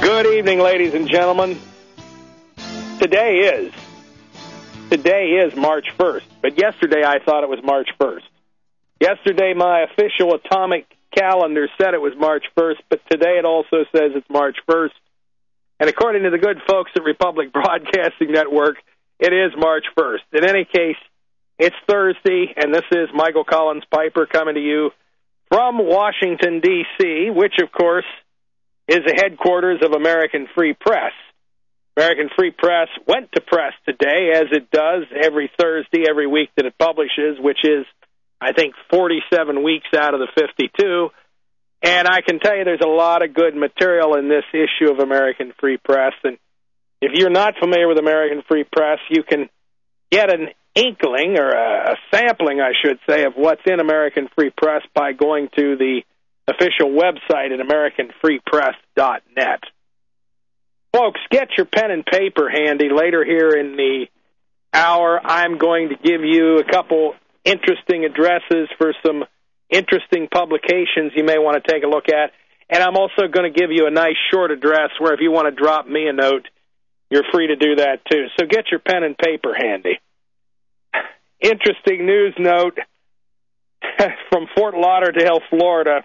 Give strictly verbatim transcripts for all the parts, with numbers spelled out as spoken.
Good evening, ladies and gentlemen. Today is, today is March first, but yesterday I thought it was March first. Yesterday my official atomic calendar said it was March first, but today it also says it's March first. And according to the good folks at Republic Broadcasting Network, it is March first. In any case, it's Thursday, and this is Michael Collins Piper coming to you from Washington, D C, which, of course, is the headquarters of American Free Press. American Free Press went to press today, as it does every Thursday, every week that it publishes, which is, I think, forty-seven weeks out of the fifty-two. And I can tell you there's a lot of good material in this issue of American Free Press. And if you're not familiar with American Free Press, you can get an inkling, or a, a sampling, I should say, of what's in American Free Press by going to the official website at American Free Press dot net. Folks, get your pen and paper handy. Later here in the hour, I'm going to give you a couple interesting addresses for some interesting publications you may want to take a look at. And I'm also going to give you a nice short address where if you want to drop me a note, you're free to do that too. So get your pen and paper handy. Interesting news note from Fort Lauderdale, Florida.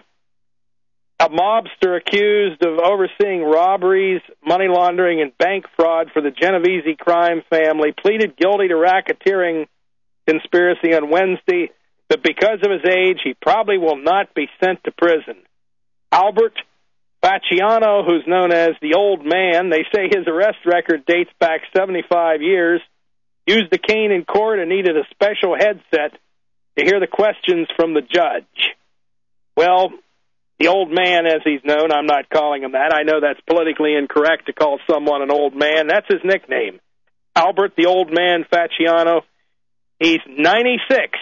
A mobster accused of overseeing robberies, money laundering, and bank fraud for the Genovese crime family pleaded guilty to racketeering conspiracy on Wednesday, but because of his age, he probably will not be sent to prison. Albert Facciano, who's known as the Old Man, they say his arrest record dates back seventy-five years, used a cane in court and needed a special headset to hear the questions from the judge. Well, the Old Man, as he's known, I'm not calling him that. I know that's politically incorrect to call someone an old man. That's his nickname. Albert, the Old Man Facciano. He's ninety-six.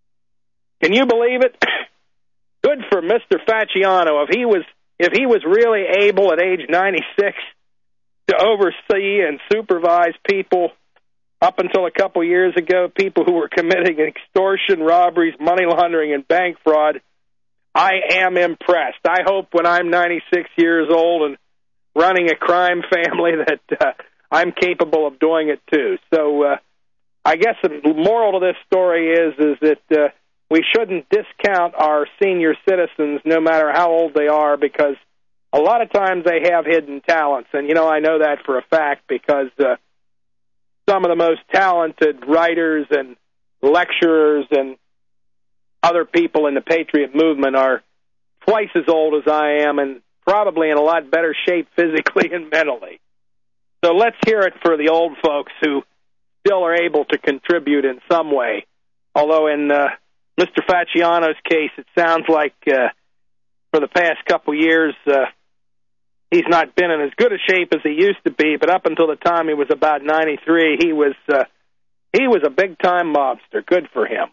Can you believe it? Good for Mister Facciano. If he was, if he was really able at age ninety-six to oversee and supervise people up until a couple years ago, people who were committing extortion, robberies, money laundering, and bank fraud, I am impressed. I hope when I'm ninety-six years old and running a crime family that uh, I'm capable of doing it too. So uh, I guess the moral to this story is is that uh, we shouldn't discount our senior citizens no matter how old they are, because a lot of times they have hidden talents. And, you know, I know that for a fact because uh, some of the most talented writers and lecturers and other people in the Patriot movement are twice as old as I am and probably in a lot better shape physically and mentally. So let's hear it for the old folks who still are able to contribute in some way. Although in uh, Mister Facciano's case, it sounds like uh, for the past couple years uh, he's not been in as good a shape as he used to be, but up until the time he was about ninety-three, he was uh, he was a big-time mobster. Good for him.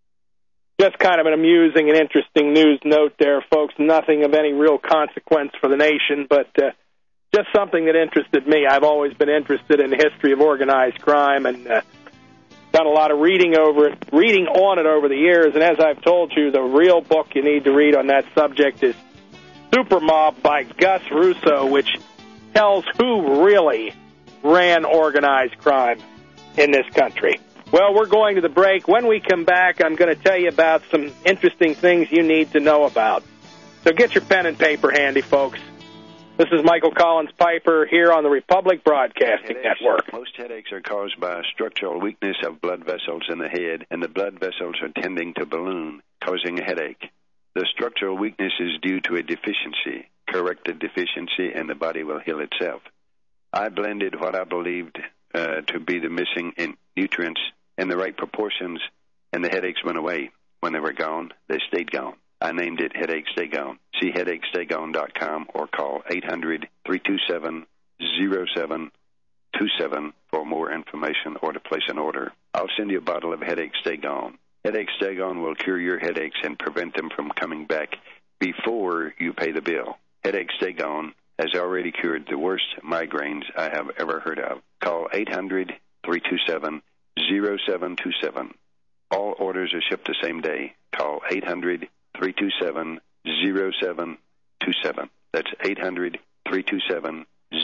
Just kind of an amusing and interesting news note there, folks. Nothing of any real consequence for the nation, but uh, just something that interested me. I've always been interested in the history of organized crime and uh, done a lot of reading over it, reading on it over the years. And as I've told you, the real book you need to read on that subject is Super Mob by Gus Russo, which tells who really ran organized crime in this country. Well, we're going to the break. When we come back, I'm going to tell you about some interesting things you need to know about. So get your pen and paper handy, folks. This is Michael Collins Piper here on the Republic Broadcasting headaches. Network. Most headaches are caused by a structural weakness of blood vessels in the head, and the blood vessels are tending to balloon, causing a headache. The structural weakness is due to a deficiency. Correct the deficiency, and the body will heal itself. I blended what I believed uh, to be the missing in nutrients in the right proportions, and the headaches went away. When they were gone, they stayed gone. I named it Headache Stay Gone. See headache stay gone dot com or call eight hundred, three two seven, zero seven two seven for more information or to place an order. I'll send you a bottle of Headache Stay Gone. Headache Stay Gone will cure your headaches and prevent them from coming back before you pay the bill. Headache Stay Gone has already cured the worst migraines I have ever heard of. Call eight hundred, three two seven, zero seven two seven. All orders are shipped the same day. Call eight hundred, three two seven, zero seven two seven. That's eight hundred, three two seven,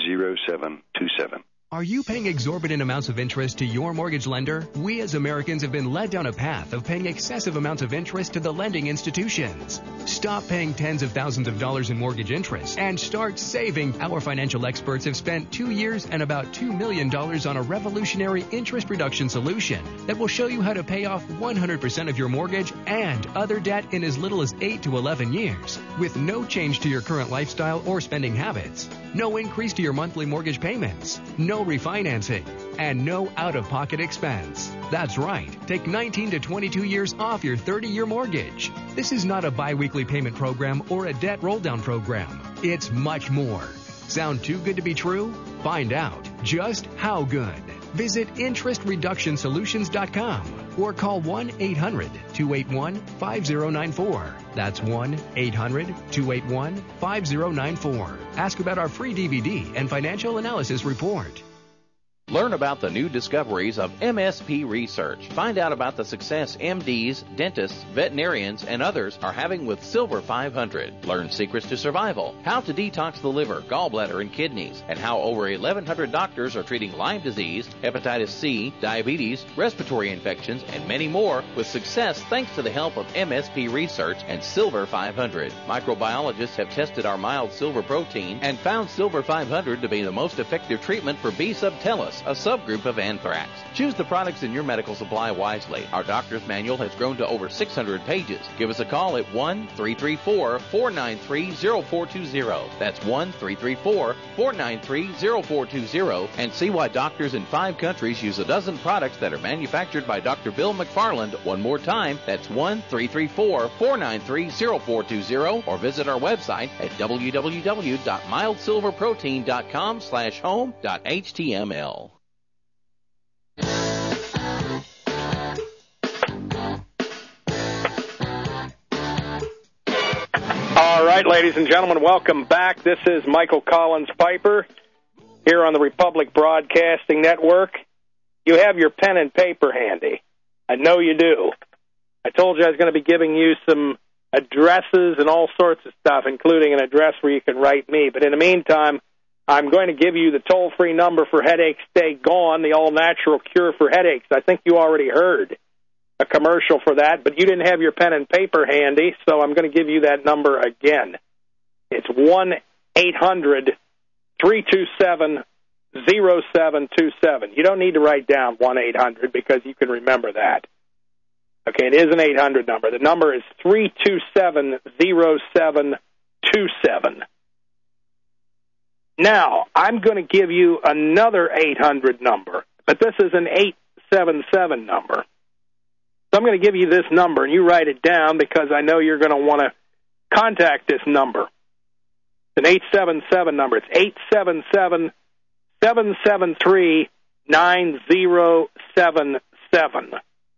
zero seven two seven. Are you paying exorbitant amounts of interest to your mortgage lender? We as Americans have been led down a path of paying excessive amounts of interest to the lending institutions. Stop paying tens of thousands of dollars in mortgage interest and start saving. Our financial experts have spent two years and about two million dollars on a revolutionary interest reduction solution that will show you how to pay off one hundred percent of your mortgage and other debt in as little as eight to eleven years with no change to your current lifestyle or spending habits. No increase to your monthly mortgage payments. No refinancing, and no out-of-pocket expense. That's right. Take nineteen to twenty-two years off your thirty-year mortgage. This is not a bi-weekly payment program or a debt roll-down program. It's much more. Sound too good to be true? Find out just how good. Visit interest reduction solutions dot com or call one eight hundred two eight one five zero nine four. That's one eight hundred two eight one five zero nine four. Ask about our free D V D and financial analysis report. Learn about the new discoveries of M S P Research. Find out about the success M Ds, dentists, veterinarians, and others are having with Silver five hundred. Learn secrets to survival, how to detox the liver, gallbladder, and kidneys, and how over eleven hundred doctors are treating Lyme disease, hepatitis C, diabetes, respiratory infections, and many more with success thanks to the help of M S P Research and Silver five hundred. Microbiologists have tested our mild silver protein and found Silver five hundred to be the most effective treatment for B. subtilis, a subgroup of anthrax. Choose the products in your medical supply wisely. Our doctor's manual has grown to over six hundred pages. Give us a call at one three three four four nine three zero four two zero. That's one three three four four nine three zero four two zero and see why doctors in five countries use a dozen products that are manufactured by Doctor Bill McFarland. One more time, that's one three three four four nine three zero four two zero or visit our website at w w w dot mild silver protein dot com slash home dot h t m l. All right, ladies and gentlemen, welcome back. This is Michael Collins Piper here on the Republic Broadcasting Network. You have your pen and paper handy. I know you do. I told you I was going to be giving you some addresses and all sorts of stuff, including an address where you can write me. But in the meantime, I'm going to give you the toll-free number for Headaches Stay Gone, the all-natural cure for headaches. I think you already heard a commercial for that, but you didn't have your pen and paper handy, so I'm going to give you that number again. It's one eight hundred three two seven zero seven two seven. You don't need to write down one eight hundred because you can remember that. Okay, it is an eight hundred number. The number is three two seven zero seven two seven. Now, I'm going to give you another eight hundred number, but this is an eight seven seven number. So I'm going to give you this number, and you write it down because I know you're going to want to contact this number. It's an eight seven seven number. It's eight seven seven seven seven three nine zero seven seven.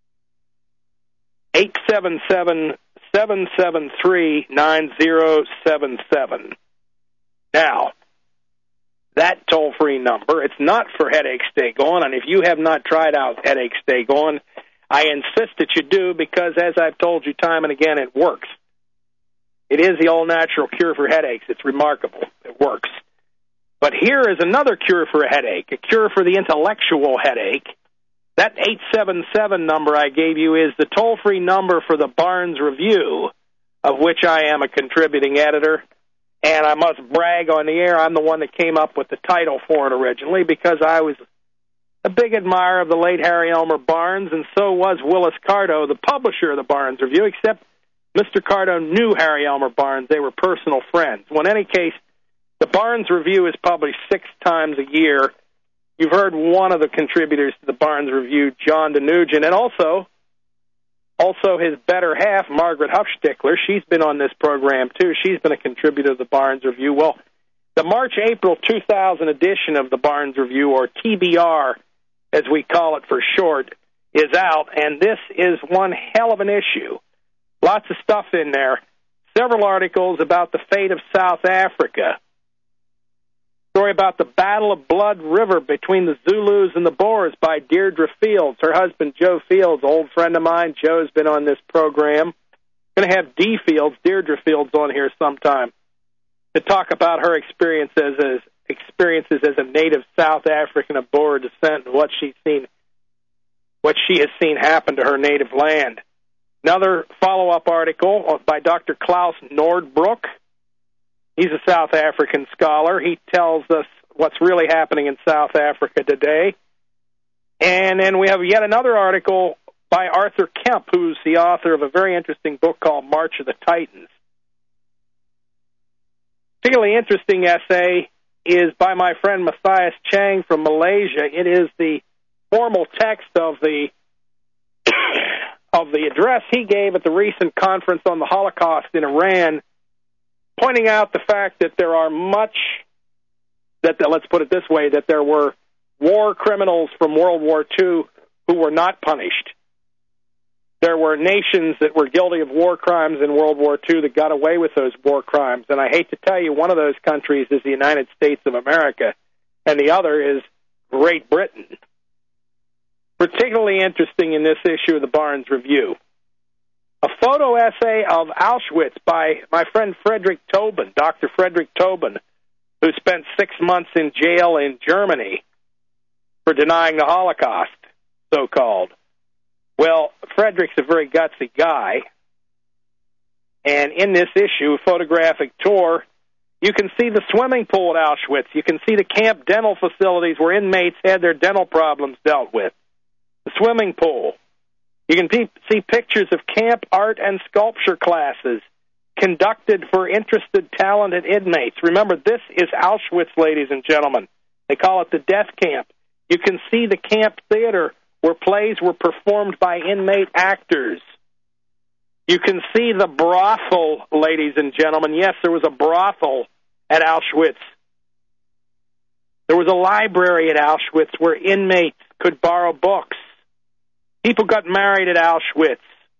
eight seven seven seven seven three nine zero seven seven. Now, that toll-free number, it's not for Headaches Stay Gone, and if you have not tried out Headaches Stay Gone, I insist that you do because, as I've told you time and again, it works. It is the all-natural cure for headaches. It's remarkable. It works. But here is another cure for a headache, a cure for the intellectual headache. That eight seven seven number I gave you is the toll-free number for the Barnes Review, of which I am a contributing editor. And I must brag on the air, I'm the one that came up with the title for it originally because I was a big admirer of the late Harry Elmer Barnes, and so was Willis Carto, the publisher of the Barnes Review, except Mister Carto knew Harry Elmer Barnes. They were personal friends. Well, in any case, the Barnes Review is published six times a year. You've heard one of the contributors to the Barnes Review, John DeNugent, and also, also his better half, Margaret Huffstickler. She's been on this program, too. She's been a contributor to the Barnes Review. Well, the March-April two thousand edition of the Barnes Review, or T B R, as we call it for short, is out, and this is one hell of an issue. Lots of stuff in there. Several articles about the fate of South Africa. Story about the Battle of Blood River between the Zulus and the Boers by Deirdre Fields. Her husband, Joe Fields, old friend of mine. Joe's been on this program. Going to have D. Fields, Deirdre Fields, on here sometime to talk about her experiences as experiences as a native South African of Boer descent and what she's seen, what she has seen happen to her native land. Another follow-up article by Doctor Klaus Nordbrook. He's a South African scholar. He tells us what's really happening in South Africa today. And then we have yet another article by Arthur Kemp, who's the author of a very interesting book called March of the Titans. Particularly interesting essay is by my friend Matthias Chang from Malaysia. It is the formal text of the of the address he gave at the recent conference on the Holocaust in Iran, pointing out the fact that there are much, that, that let's put it this way, that there were war criminals from World War Two who were not punished. There were nations that were guilty of war crimes in World War Two that got away with those war crimes. And I hate to tell you, one of those countries is the United States of America, and the other is Great Britain. Particularly interesting in this issue of the Barnes Review, a photo essay of Auschwitz by my friend Frederick Tobin, Doctor Frederick Tobin, who spent six months in jail in Germany for denying the Holocaust, so-called. Well, Frederick's a very gutsy guy, and in this issue, photographic tour, you can see the swimming pool at Auschwitz. You can see the camp dental facilities where inmates had their dental problems dealt with. The swimming pool. You can pe- see pictures of camp art and sculpture classes conducted for interested, talented inmates. Remember, this is Auschwitz, ladies and gentlemen. They call it the death camp. You can see the camp theater where plays were performed by inmate actors. You can see the brothel, ladies and gentlemen. Yes, there was a brothel at Auschwitz. There was a library at Auschwitz where inmates could borrow books. People got married at Auschwitz.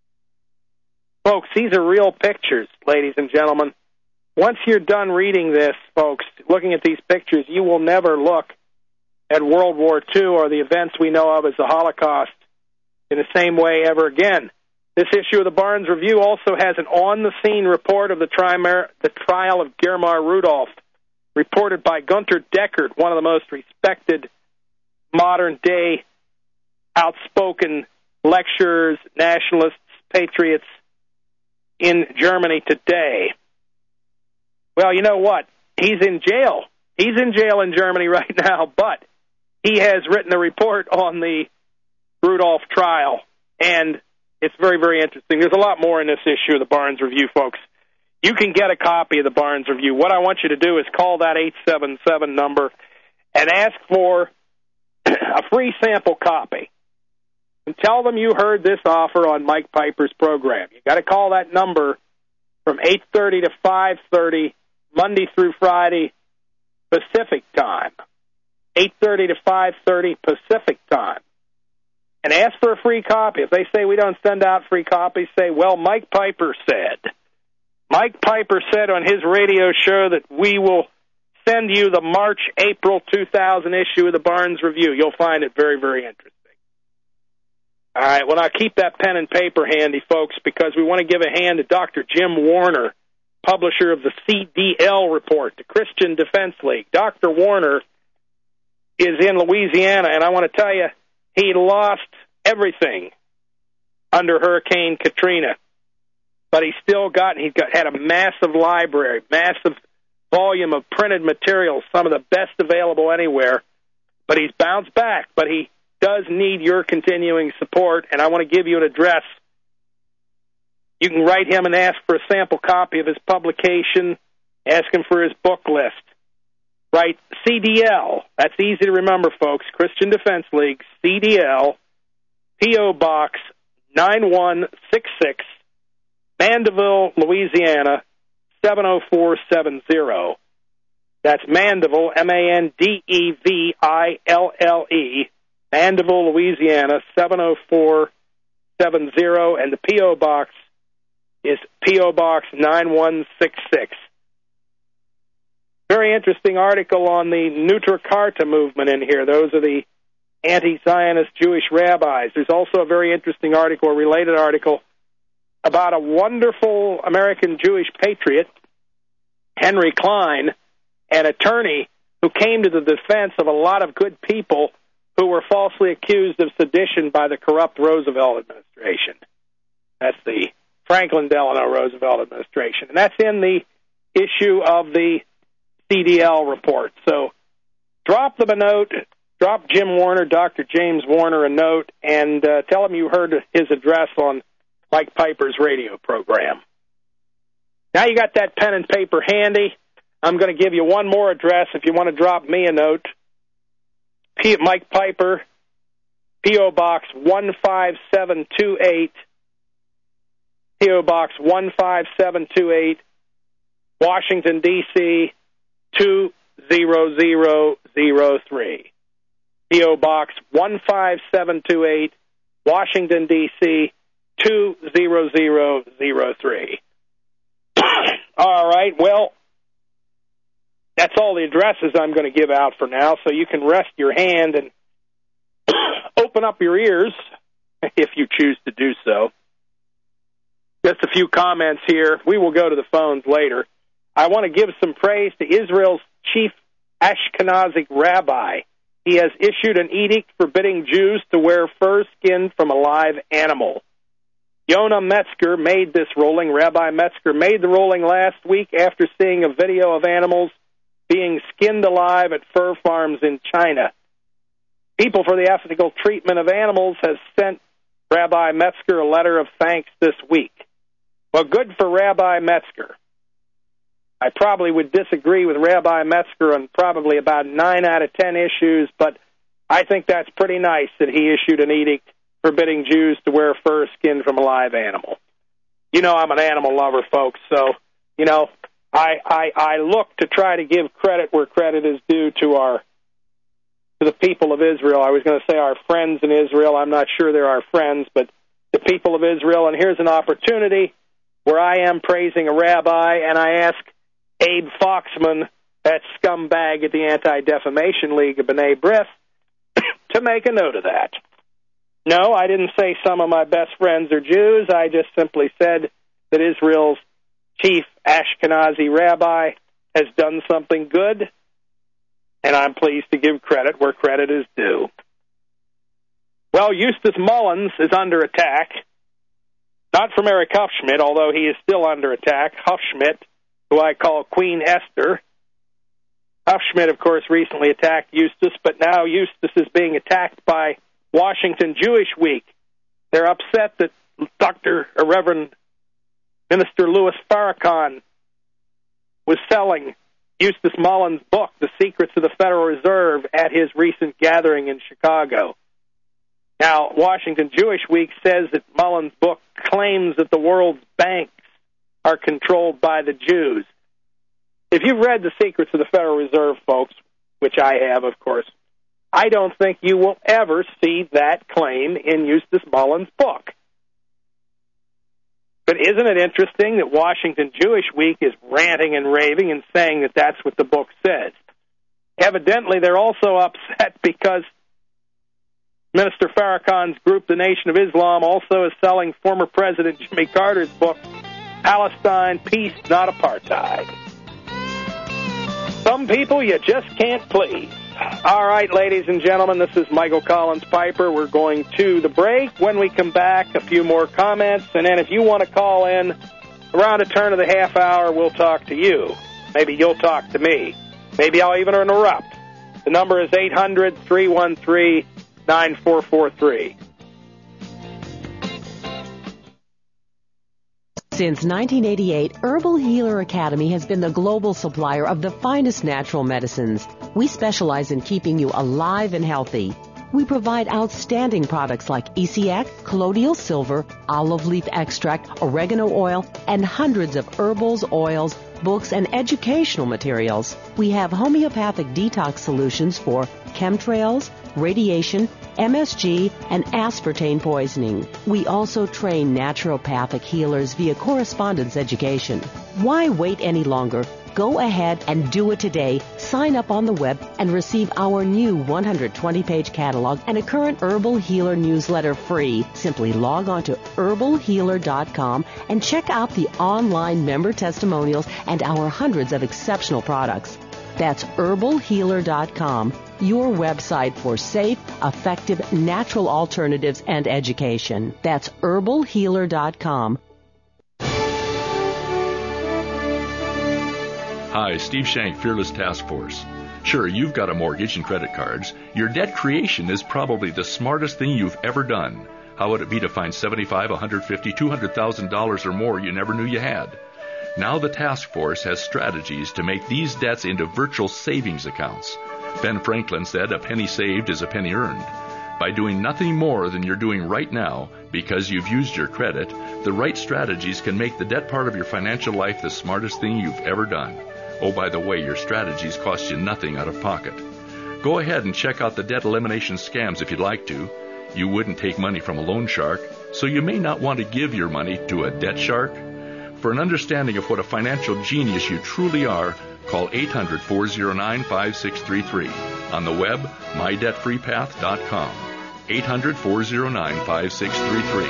Folks, these are real pictures, ladies and gentlemen. Once you're done reading this, folks, looking at these pictures, you will never look at World War Two or the events we know of as the Holocaust in the same way ever again. This issue of the Barnes Review also has an on-the-scene report of the, trimar- the trial of Germar Rudolph, reported by Gunter Deckert, one of the most respected modern-day outspoken lecturers, nationalists, patriots in Germany today. Well, you know what? He's in jail. He's in jail in Germany right now, but he has written a report on the Rudolph trial, and it's very, very interesting. There's a lot more in this issue of the Barnes Review, folks. You can get a copy of the Barnes Review. What I want you to do is call that eight seven seven number and ask for a free sample copy. And tell them you heard this offer on Mike Piper's program. You got to call that number from eight thirty to five thirty, Monday through Friday, Pacific time. eight thirty to five thirty Pacific time. And ask for a free copy. If they say we don't send out free copies, say, well, Mike Piper said. Mike Piper said on his radio show that we will send you the March April two thousand issue of the Barnes Review. You'll find it very, very interesting. All right, well, now keep that pen and paper handy, folks, because we want to give a hand to Doctor Jim Warner, publisher of the C D L report, the Christian Defense League. Doctor Warner is in Louisiana, and I want to tell you, he lost everything under Hurricane Katrina, but he still got, he got had a massive library, massive volume of printed materials, some of the best available anywhere, but he's bounced back, but he does need your continuing support, and I want to give you an address. You can write him and ask for a sample copy of his publication, ask him for his book list. Write C D L, that's easy to remember, folks, Christian Defense League, C D L, P O. Box nine one six six, Mandeville, Louisiana, seven oh four seven oh. That's Mandeville, M A N D E V I L L E, Mandeville, Louisiana, seven oh four seven oh, and the P O. Box is P O. Box nine one six six. Very interesting article on the Nutra Karta movement in here. Those are the anti-Zionist Jewish rabbis. There's also a very interesting article, a related article, about a wonderful American Jewish patriot, Henry Klein, an attorney who came to the defense of a lot of good people who were falsely accused of sedition by the corrupt Roosevelt administration. That's the Franklin Delano Roosevelt administration. And that's in the issue of the C D L report. So drop them a note, drop Jim Warner, Doctor James Warner, a note, and uh, tell him you heard his address on Mike Piper's radio program. Now you got that pen and paper handy. I'm going to give you one more address if you want to drop me a note. P- Mike Piper, P O. Box one five seven two eight, P O. Box one five seven two eight, Washington, D C two zero zero zero three. P O. Box one five seven two eight, Washington, D C two zero zero zero three. All right, well, that's all the addresses I'm going to give out for now, so you can rest your hand and open up your ears if you choose to do so. Just a few comments here. We will go to the phones later. I want to give some praise to Israel's chief Ashkenazic rabbi. He has issued an edict forbidding Jews to wear fur skin from a live animal. Yonah Metzger made this ruling. Rabbi Metzger made the ruling last week after seeing a video of animals being skinned alive at fur farms in China. People for the Ethical Treatment of Animals has sent Rabbi Metzger a letter of thanks this week. Well, good for Rabbi Metzger. I probably would disagree with Rabbi Metzger on probably about nine out of ten issues, but I think that's pretty nice that he issued an edict forbidding Jews to wear fur skin from a live animal. You know I'm an animal lover, folks, so, you know, I, I, I look to try to give credit where credit is due to our to the people of Israel. I was going to say our friends in Israel. I'm not sure they're our friends, but the people of Israel. And here's an opportunity where I am praising a rabbi, and I ask Abe Foxman, that scumbag at the Anti-Defamation League of B'nai B'rith, to make a note of that. No, I didn't say some of my best friends are Jews. I just simply said that Israel's chief Ashkenazi rabbi has done something good, and I'm pleased to give credit where credit is due. Well, Eustace Mullins is under attack, not from Eric Huffschmidt, although he is still under attack. Huffschmidt, who I call Queen Esther. Huffschmidt, of course, recently attacked Eustace, but now Eustace is being attacked by Washington Jewish Week. They're upset that Doctor or Reverend Minister Louis Farrakhan was selling Eustace Mullins' book, The Secrets of the Federal Reserve, at his recent gathering in Chicago. Now, Washington Jewish Week says that Mullins' book claims that the world's banks are controlled by the Jews. If you've read The Secrets of the Federal Reserve, folks, which I have, of course, I don't think you will ever see that claim in Eustace Mullins' book. But isn't it interesting that Washington Jewish Week is ranting and raving and saying that that's what the book says? Evidently, they're also upset because Minister Farrakhan's group, the Nation of Islam, also is selling former President Jimmy Carter's book, Palestine, Peace, Not Apartheid. Some people you just can't please. All right, ladies and gentlemen, this is Michael Collins Piper. We're going to the break. When we come back, a few more comments, and then if you want to call in around a turn of the half hour, we'll talk to you. Maybe you'll talk to me. Maybe I'll even interrupt. The number is eight hundred, three one three, nine four four three. Since nineteen eighty-eight, Herbal Healer Academy has been the global supplier of the finest natural medicines. We specialize in keeping you alive and healthy. We provide outstanding products like E C X, colloidal silver, olive leaf extract, oregano oil, and hundreds of herbals, oils, books, and educational materials. We have homeopathic detox solutions for chemtrails, radiation, M S G, and aspartame poisoning. We also train naturopathic healers via correspondence education. Why wait any longer? Go ahead and do it today. Sign up on the web and receive our new one hundred twenty page catalog and a current Herbal Healer newsletter free. Simply log on to herbal healer dot com and check out the online member testimonials and our hundreds of exceptional products. That's herbal healer dot com, your website for safe, effective, natural alternatives and education. That's herbal healer dot com. Hi, Steve Shank, Fearless Task Force. Sure, you've got a mortgage and credit cards. Your debt creation is probably the smartest thing you've ever done. How would it be to find seventy-five thousand dollars, one hundred fifty thousand dollars, two hundred thousand dollars or more you never knew you had? Now the task force has strategies to make these debts into virtual savings accounts. Ben Franklin said, a penny saved is a penny earned. By doing nothing more than you're doing right now because you've used your credit, the right strategies can make the debt part of your financial life the smartest thing you've ever done. Oh, by the way, your strategies cost you nothing out of pocket. Go ahead and check out the debt elimination scams if you'd like to. You wouldn't take money from a loan shark, so you may not want to give your money to a debt shark. For an understanding of what a financial genius you truly are, call eight hundred, four oh nine, five six three three. On the web, my debt free path dot com. eight hundred, four oh nine, five six three three.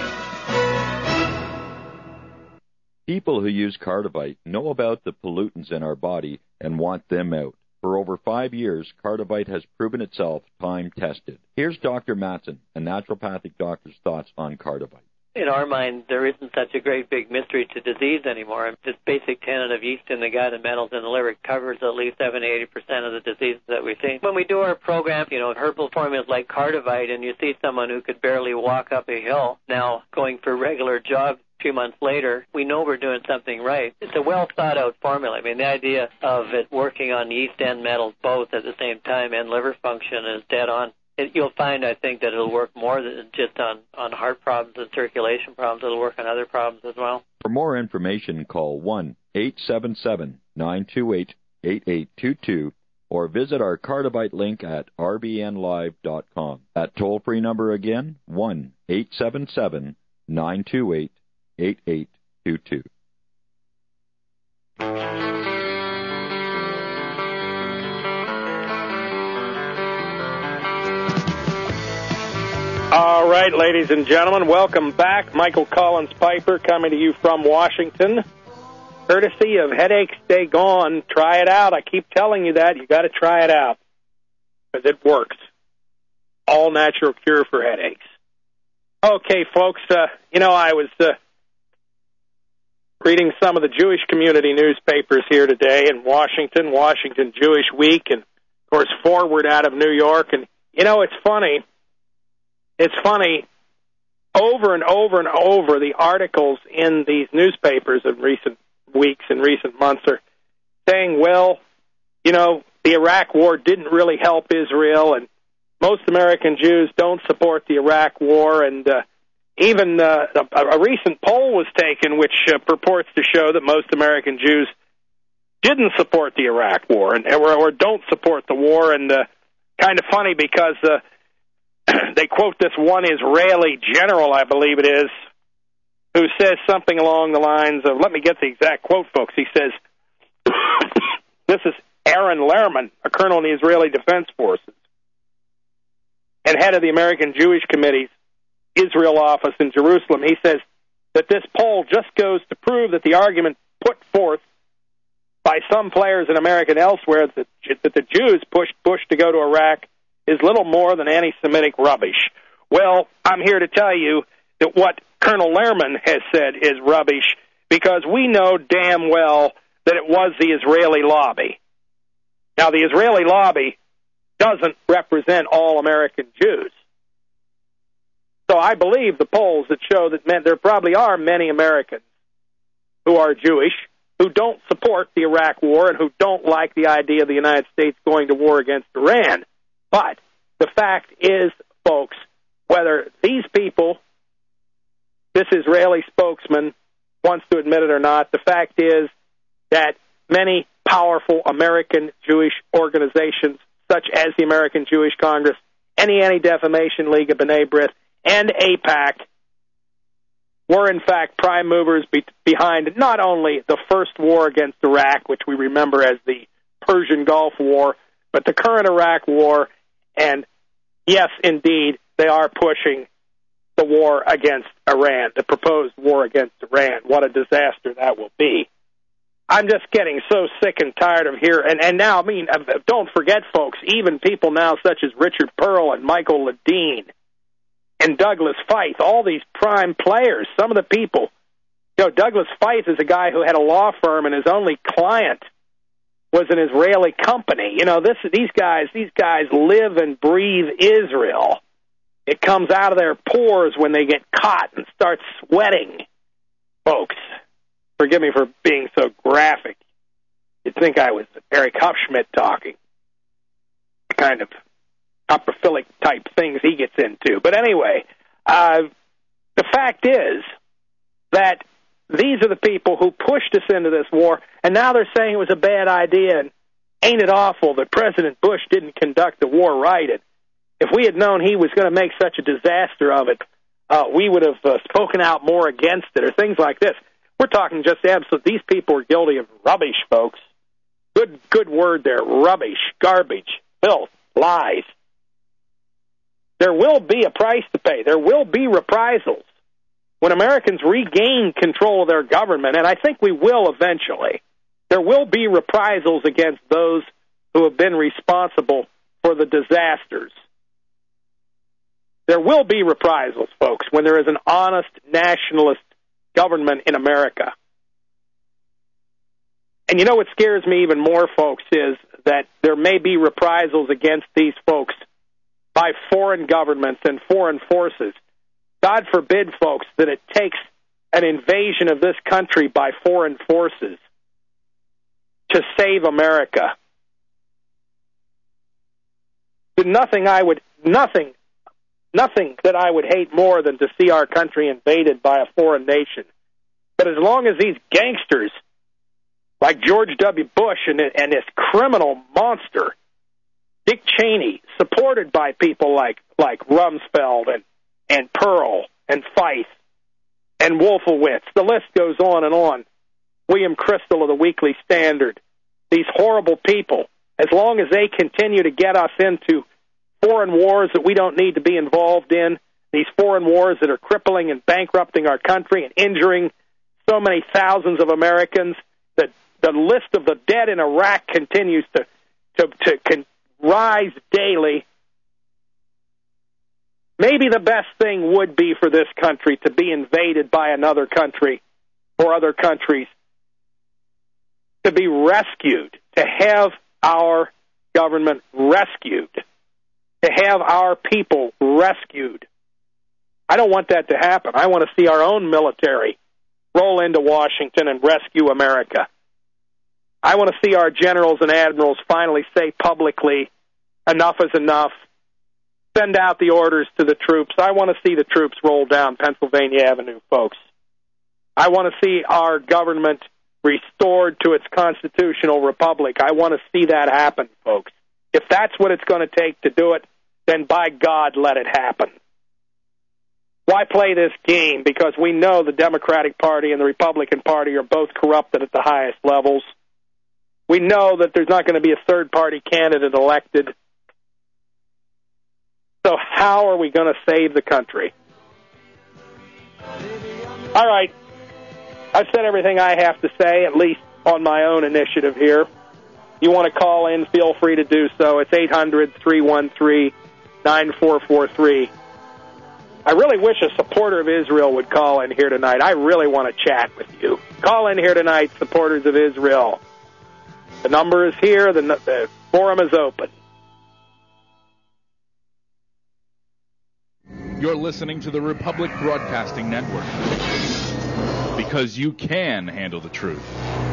People who use Cardivite know about the pollutants in our body and want them out. For over five years, Cardivite has proven itself time-tested. Here's Doctor Matson, a naturopathic doctor's thoughts on Cardivite. In our mind, there isn't such a great big mystery to disease anymore. This basic tenet of yeast in the gut and metals in the liver covers at least seventy to eighty percent of the diseases that we see. When we do our program, you know, herbal formulas like Cardivite, and you see someone who could barely walk up a hill now going for regular jogs a few months later, we know we're doing something right. It's a well-thought-out formula. I mean, the idea of it working on yeast and metals both at the same time and liver function is dead on. It, you'll find, I think, that it'll work more than just on, on heart problems and circulation problems. It'll work on other problems as well. For more information, call one eight seven seven, nine two eight, eight eight two two or visit our Cardivite link at r b n live dot com. That toll-free number again, one eight seven seven, nine two eight, eight eight two two. All right, ladies and gentlemen, welcome back. Michael Collins Piper coming to you from Washington, courtesy of Headache Stay Gone. Try it out. I keep telling you that. You got to try it out because it works. All natural cure for headaches. Okay, folks, uh, you know, I was uh, reading some of the Jewish community newspapers here today in Washington, Washington Jewish Week, and, of course, Forward out of New York. And, you know, it's funny. It's funny, over and over and over, the articles in these newspapers in recent weeks and recent months are saying, well, you know, the Iraq War didn't really help Israel, and most American Jews don't support the Iraq War, and uh, even uh, a, a recent poll was taken which uh, purports to show that most American Jews didn't support the Iraq War and or, or don't support the war, and uh, kind of funny because uh, they quote this one Israeli general, I believe it is, who says something along the lines of, let me get the exact quote, folks. He says, this is Aaron Lerman, a colonel in the Israeli Defense Forces and head of the American Jewish Committee's Israel office in Jerusalem. He says that this poll just goes to prove that the argument put forth by some players in America and elsewhere that, that the Jews pushed Bush to go to Iraq is little more than anti-Semitic rubbish. Well, I'm here to tell you that what Colonel Lerman has said is rubbish because we know damn well that it was the Israeli lobby. Now, the Israeli lobby doesn't represent all American Jews. So I believe the polls that show that men, there probably are many Americans who are Jewish who don't support the Iraq War and who don't like the idea of the United States going to war against Iran. But the fact is, folks, whether these people, this Israeli spokesman, wants to admit it or not, the fact is that many powerful American Jewish organizations, such as the American Jewish Congress, and the Anti-Defamation League of B'nai B'rith, and AIPAC, were in fact prime movers be- behind not only the first war against Iraq, which we remember as the Persian Gulf War, but the current Iraq War. And yes, indeed, they are pushing the war against Iran, the proposed war against Iran. What a disaster that will be. I'm just getting so sick and tired of here. And, and now, I mean, don't forget, folks, even people now such as Richard Pearl and Michael Ledeen and Douglas Feith, all these prime players, some of the people. You know, Douglas Feith is a guy who had a law firm and his only client was an Israeli company. You know, this these guys, these guys live and breathe Israel. It comes out of their pores when they get caught and start sweating, folks. Forgive me for being so graphic. You'd think I was Eric Hufschmidt talking. The kind of coprophilic type things he gets into. But anyway, uh, the fact is that these are the people who pushed us into this war, and now they're saying it was a bad idea, and ain't it awful that President Bush didn't conduct the war right? And if we had known he was going to make such a disaster of it, uh, we would have uh, spoken out more against it, or things like this. We're talking just absolute. These people are guilty of rubbish, folks. Good, good word there. Rubbish, garbage, filth, lies. There will be a price to pay. There will be reprisals when Americans regain control of their government, and I think we will eventually. There will be reprisals against those who have been responsible for the disasters. There will be reprisals, folks, when there is an honest nationalist government in America. And you know what scares me even more, folks, is that there may be reprisals against these folks by foreign governments and foreign forces. God forbid, folks, that it takes an invasion of this country by foreign forces to save America. Nothing I would, nothing Nothing that I would hate more than to see our country invaded by a foreign nation. But as long as these gangsters, like George W. Bush and, and this criminal monster, Dick Cheney, supported by people like, like Rumsfeld and, and Pearl and Feith and Wolfowitz, the list goes on and on, William Crystal of the Weekly Standard, these horrible people, as long as they continue to get us into foreign wars that we don't need to be involved in, these foreign wars that are crippling and bankrupting our country and injuring so many thousands of Americans, that the list of the dead in Iraq continues to to, to can rise daily. Maybe the best thing would be for this country to be invaded by another country or other countries, to be rescued, to have our government rescued, to have our people rescued. I don't want that to happen. I want to see our own military roll into Washington and rescue America. I want to see our generals and admirals finally say publicly, enough is enough. Send out the orders to the troops. I want to see the troops roll down Pennsylvania Avenue, folks. I want to see our government restored to its constitutional republic. I want to see that happen, folks. If that's what it's going to take to do it, then by God, let it happen. Why play this game? Because we know the Democratic Party and the Republican Party are both corrupted at the highest levels. We know that there's not going to be a third-party candidate elected. So how are we going to save the country? All right. I've said everything I have to say, at least on my own initiative here. You want to call in, feel free to do so. It's eight hundred, three one three, nine four four three. I really wish a supporter of Israel would call in here tonight. I really want to chat with you. Call in here tonight, supporters of Israel. The number is here. The, the forum is open. You're listening to the Republic Broadcasting Network, because you can handle the truth.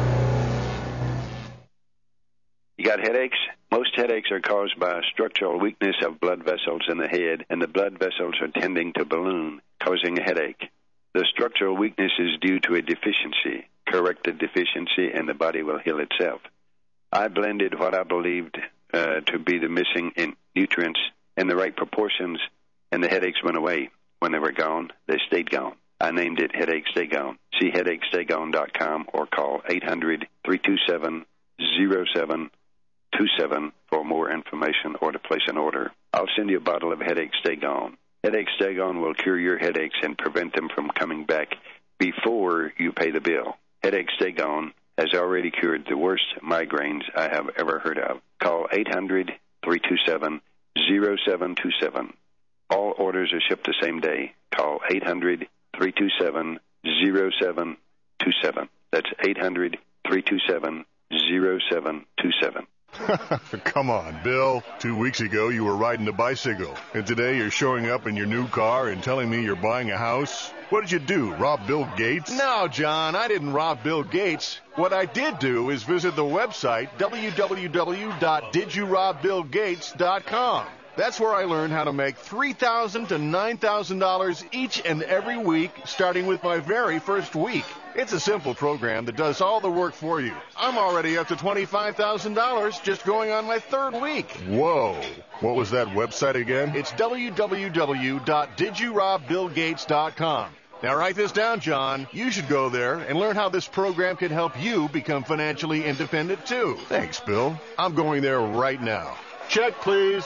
You got headaches? Most headaches are caused by a structural weakness of blood vessels in the head, and the blood vessels are tending to balloon, causing a headache. The structural weakness is due to a deficiency. Correct the deficiency, and the body will heal itself. I blended what I believed uh, to be the missing in nutrients in the right proportions, and the headaches went away. When they were gone, they stayed gone. I named it Headache Stay Gone. See headache stay gone dot com or call eight hundred, three two seven, zero seven two seven for more information or to place an order. I'll send you a bottle of Headache Stay Gone. Headache Stay Gone will cure your headaches and prevent them from coming back before you pay the bill. Headache Stay Gone has already cured the worst migraines I have ever heard of. Call eight hundred, three two seven, zero seven two seven. All orders are shipped the same day. Call eight hundred, three two seven, zero seven two seven. That's eight hundred, three two seven, zero seven two seven. Come on, Bill. Two weeks ago you were riding a bicycle, and today you're showing up in your new car and telling me you're buying a house? What did you do, rob Bill Gates? No, John, I didn't rob Bill Gates. What I did do is visit the website w w w dot did you rob bill gates dot com. That's where I learned how to make three thousand dollars to nine thousand dollars each and every week, starting with my very first week. It's a simple program that does all the work for you. I'm already up to twenty-five thousand dollars just going on my third week. Whoa. What was that website again? It's w w w dot did you rob bill gates dot com. Now write this down, John. You should go there and learn how this program can help you become financially independent, too. Thanks, Bill. I'm going there right now. Check, please.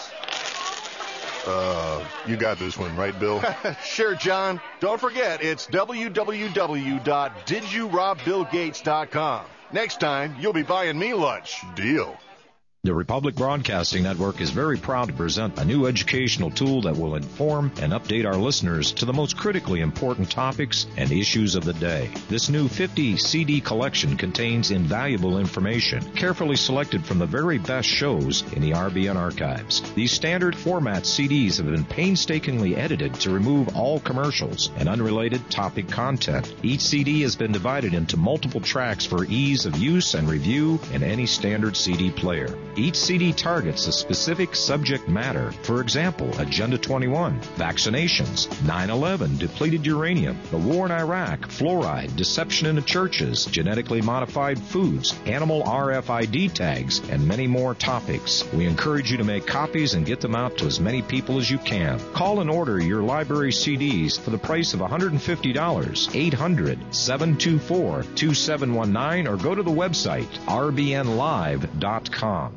Uh, you got this one, right, Bill? Sure, John. Don't forget, it's w w w dot did you rob bill gates dot com. Next time, you'll be buying me lunch. Deal. The Republic Broadcasting Network is very proud to present a new educational tool that will inform and update our listeners to the most critically important topics and issues of the day. This new fifty C D collection contains invaluable information, carefully selected from the very best shows in the R B N archives. These standard format C Ds have been painstakingly edited to remove all commercials and unrelated topic content. Each C D has been divided into multiple tracks for ease of use and review in any standard C D player. Each C D targets a specific subject matter. For example, Agenda twenty-one, vaccinations, nine eleven, depleted uranium, the war in Iraq, fluoride, deception in the churches, genetically modified foods, animal R F I D tags, and many more topics. We encourage you to make copies and get them out to as many people as you can. Call and order your library C Ds for the price of one hundred fifty dollars, eight hundred, seven two four, two seven one nine, or go to the website r b n live dot com.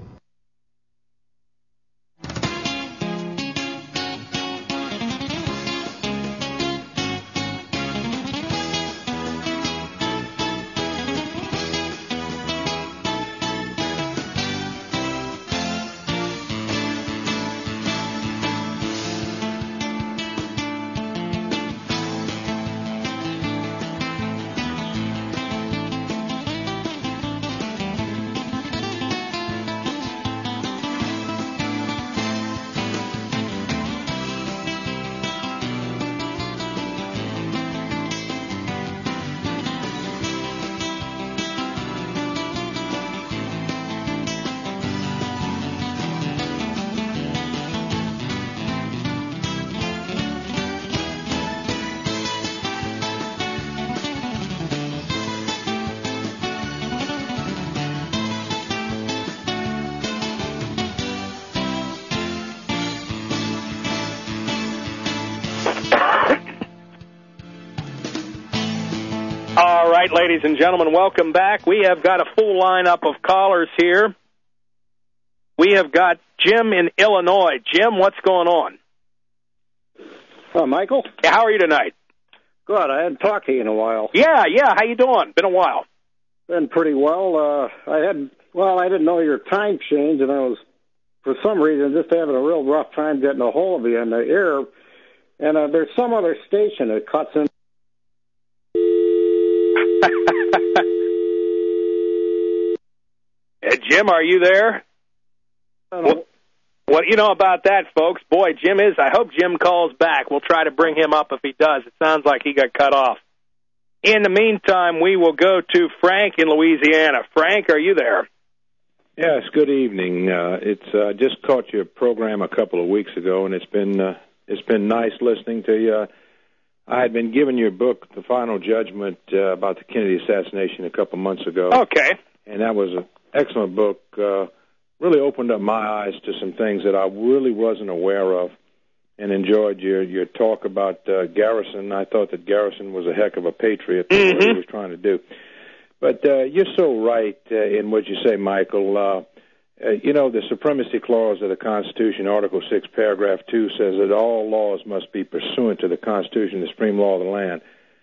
All right, ladies and gentlemen, welcome back. We have got a full lineup of callers here. We have got Jim in Illinois. Jim, what's going on? Uh, Michael? Yeah, how are you tonight? Good. I hadn't talked to you in a while. Yeah, yeah. How you doing? Been a while. Been pretty well. Uh, I had, well, I didn't know your time changed, and I was, for some reason, just having a real rough time getting a hold of you on the air. And uh, there's some other station that cuts in. Hey, Jim, are you there? What, what you know about that, folks? Boy, Jim is. I hope Jim calls back. We'll try to bring him up if he does. It sounds like he got cut off. In the meantime, we will go to Frank in Louisiana. Frank, are you there? Yes, good evening. Uh, it's uh, just caught your program a couple of weeks ago, and it's been uh, it's been nice listening to you. I had been given your book, The Final Judgment, uh, about the Kennedy assassination a couple months ago. Okay. And that was an excellent book. Uh, really opened up my eyes to some things that I really wasn't aware of, and enjoyed your, your talk about uh, Garrison. I thought that Garrison was a heck of a patriot, mm-hmm. what he was trying to do. But uh, you're so right uh, in what you say, Michael. Uh, uh, you know, the Supremacy Clause of the Constitution, Article six, Paragraph two, says that all laws must be pursuant to the Constitution, the supreme law of the land.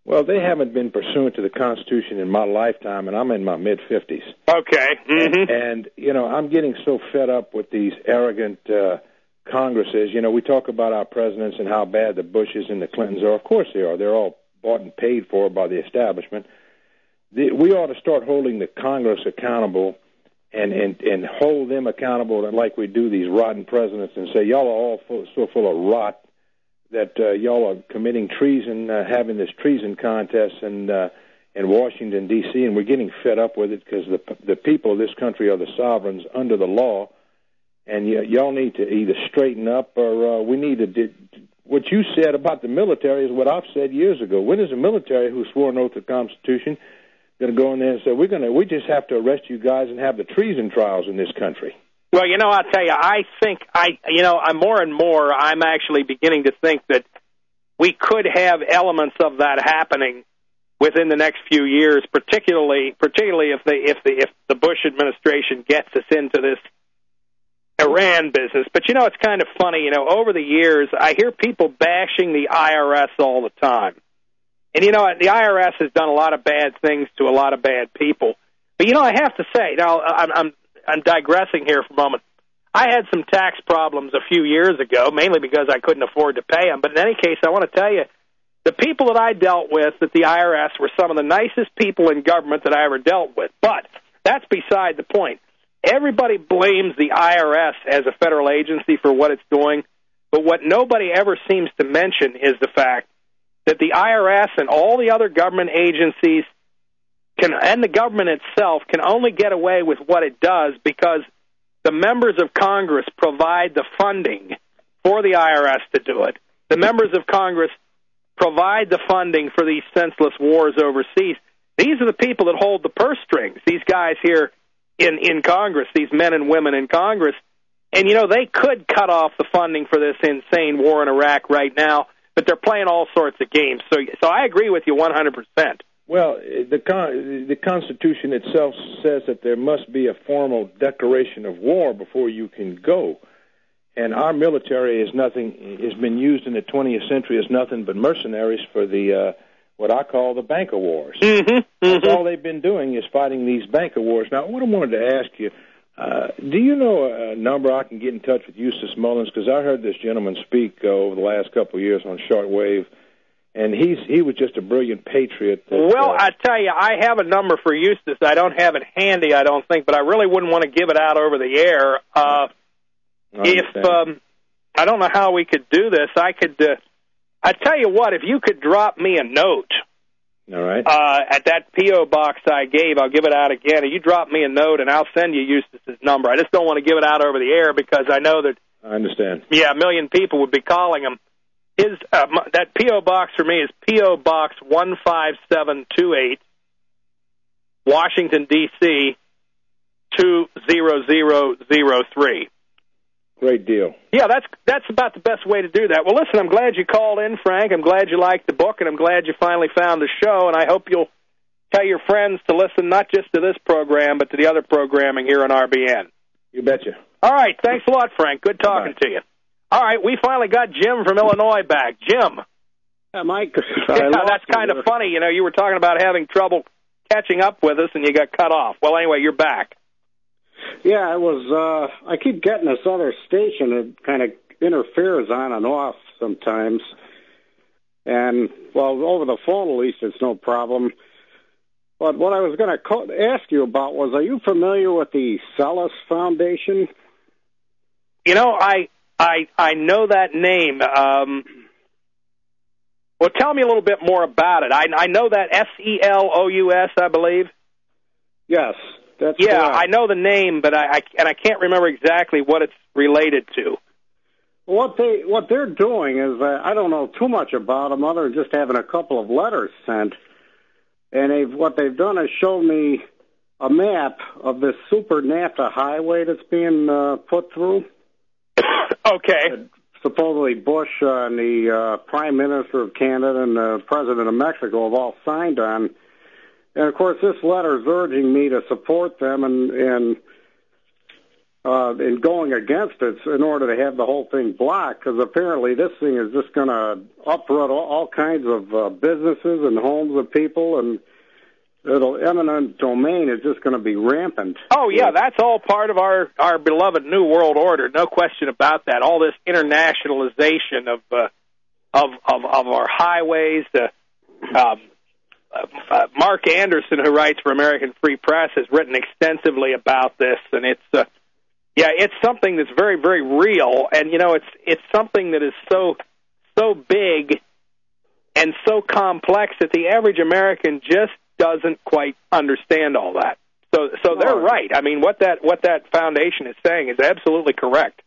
Well, they haven't been pursuant to the Constitution in my lifetime, and I'm in my mid-fifties. Okay. Mm-hmm. And, and, you know, I'm getting so fed up with these arrogant uh, Congresses. You know, we talk about our presidents and how bad the Bushes and the Clintons are. Of course they are. They're all bought and paid for by the establishment. The, we ought to start holding the Congress accountable and, and, and hold them accountable like we do these rotten presidents and say, y'all are all full, so full of rot that uh, y'all are committing treason, uh, having this treason contest in, uh, in Washington, D C, and we're getting fed up with it because the, the people of this country are the sovereigns under the law, and y- y'all need to either straighten up or uh, we need to... Di- what you said about the military is what I've said years ago. When is a military who swore an oath to the Constitution going to go in there and say, we're going to, we just have to arrest you guys and have the treason trials in this country? Well, you know, I'll tell you, I think, I, you know, I'm more and more, I'm actually beginning to think that we could have elements of that happening within the next few years, particularly, particularly if they, if the, if the Bush administration gets us into this Iran business. But, you know, it's kind of funny, you know, over the years, I hear people bashing the I R S all the time. And, you know, the I R S has done a lot of bad things to a lot of bad people. But, you know, I have to say, now, I'm, I'm I'm digressing here for a moment. I had some tax problems a few years ago, mainly because I couldn't afford to pay them. But in any case, I want to tell you, the people that I dealt with at the I R S were some of the nicest people in government that I ever dealt with. But that's beside the point. Everybody blames the I R S as a federal agency for what it's doing. But what nobody ever seems to mention is the fact that the I R S and all the other government agencies Can, and the government itself can only get away with what it does because the members of Congress provide the funding for the I R S to do it. The members of Congress provide the funding for these senseless wars overseas. These are the people that hold the purse strings, these guys here in, in Congress, these men and women in Congress. And, you know, they could cut off the funding for this insane war in Iraq right now, but they're playing all sorts of games. So, so I agree with you one hundred percent. Well, the con- the Constitution itself says that there must be a formal declaration of war before you can go. And our military is nothing, has been used in the twentieth century as nothing but mercenaries for the, uh, what I call the banker wars. Mm-hmm, mm-hmm. That's all they've been doing is fighting these banker wars. Now, what I wanted to ask you, uh, do you know a number I can get in touch with Eustace Mullins? Because I heard this gentleman speak uh, over the last couple of years on shortwave. And he's he was just a brilliant patriot. That, well, uh, I tell you, I have a number for Eustace. I don't have it handy, I don't think, but I really wouldn't want to give it out over the air. Uh, if um, I don't know how we could do this, I could. Uh, I tell you what, if you could drop me a note, all right, uh, at that P O box I gave, I'll give it out again. And you drop me a note, and I'll send you Eustace's number. I just don't want to give it out over the air because I know that. I understand. Yeah, a million people would be calling him. His uh, that P O box for me is P O Box one five seven two eight, Washington D C two zero zero zero three. Great deal. Yeah, that's that's about the best way to do that. Well, listen, I'm glad you called in, Frank. I'm glad you liked the book, and I'm glad you finally found the show. And I hope you'll tell your friends to listen not just to this program, but to the other programming here on R B N. You betcha. All right, thanks a lot, Frank. Good talking Bye. to you. All right, we finally got Jim from Illinois back. Jim. Yeah, Mike. Yeah, that's kind of funny. You know, you were talking about having trouble catching up with us, and you got cut off. Well, anyway, you're back. Yeah, I was. Uh, I keep getting this other station that kind of interferes on and off sometimes. And, well, over the phone, at least, it's no problem. But what I was going to co- ask you about was, are you familiar with the Celis Foundation? You know, I... I I know that name. Um, well, tell me a little bit more about it. I I know that S E L O U S, I believe. Yes, that's yeah. correct. I know the name, but I, I and I can't remember exactly what it's related to. What they what they're doing is uh, I don't know too much about them, other than just having a couple of letters sent. And they've what they've done is showed me a map of this super NAFTA highway that's being uh, put through. Okay. Uh, supposedly Bush uh, and the uh, Prime Minister of Canada and the President of Mexico have all signed on. And, of course, this letter is urging me to support them. And, and uh, in going against it in order to have the whole thing blocked, because apparently this thing is just going to uproot all, all kinds of uh, businesses and homes of people, and it'll eminent domain is just going to be rampant. Oh, yeah, that's all part of our, our beloved New World Order, no question about that. All this internationalization of uh, of, of of our highways. Uh, um, uh, uh, Mark Anderson, who writes for American Free Press, has written extensively about this, and it's uh, yeah, it's something that's very, very real, and you know, it's it's something that is so so big and so complex that the average American just doesn't quite understand all that. So so they're right. I mean, what that what that foundation is saying is absolutely correct.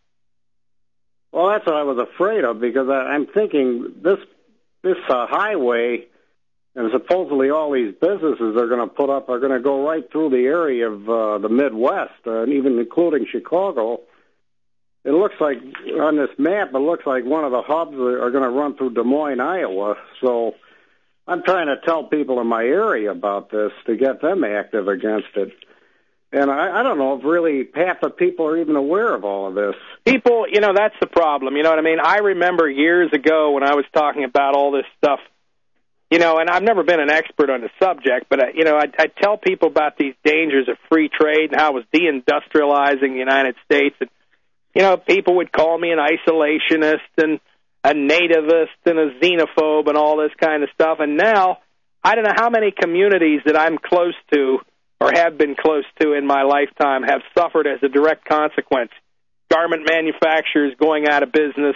Well, that's what I was afraid of, because I, I'm thinking this this uh, highway, and supposedly all these businesses are going to put up are going to go right through the area of uh, the Midwest, uh, and even including Chicago. It looks like on this map, it looks like one of the hubs are going to run through Des Moines, Iowa. So I'm trying to tell people in my area about this to get them active against it. And I, I don't know if really half the people are even aware of all of this. People, you know, that's the problem. You know what I mean? I remember years ago when I was talking about all this stuff, you know, and I've never been an expert on the subject, but, uh, you know, I, I tell people about these dangers of free trade and how it was deindustrializing the United States. And, you know, people would call me an isolationist and a nativist and a xenophobe and all this kind of stuff. And now, I don't know how many communities that I'm close to or have been close to in my lifetime have suffered as a direct consequence. Garment manufacturers going out of business,